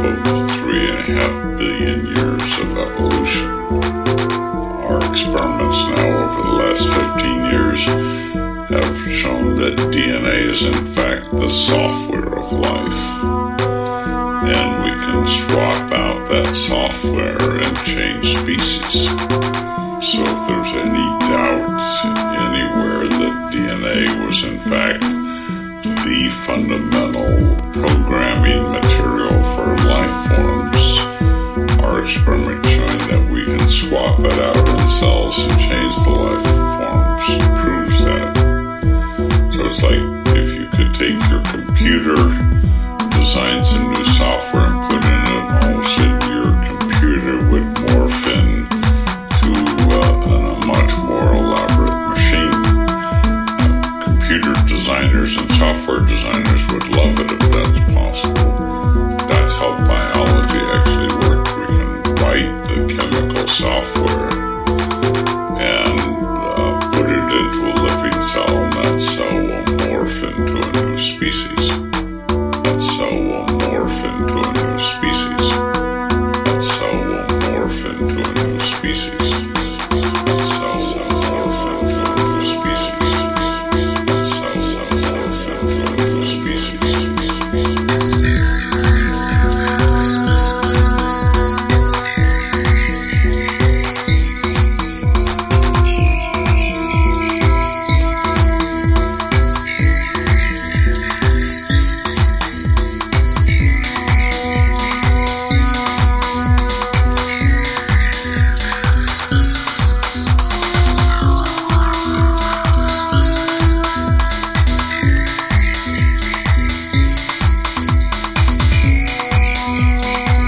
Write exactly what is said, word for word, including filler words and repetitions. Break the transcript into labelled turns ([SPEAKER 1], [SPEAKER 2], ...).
[SPEAKER 1] of three and a half billion years of evolution. Our experiments now over the last fifteen years have shown that D N A is in fact the software of life. And we can swap out that software and change species. So if there's any doubt anywhere that D N A was in fact the fundamental programming material for life forms, our experiment showing that we can swap it out in cells and change the life forms proves that. So it's like if you could take your computer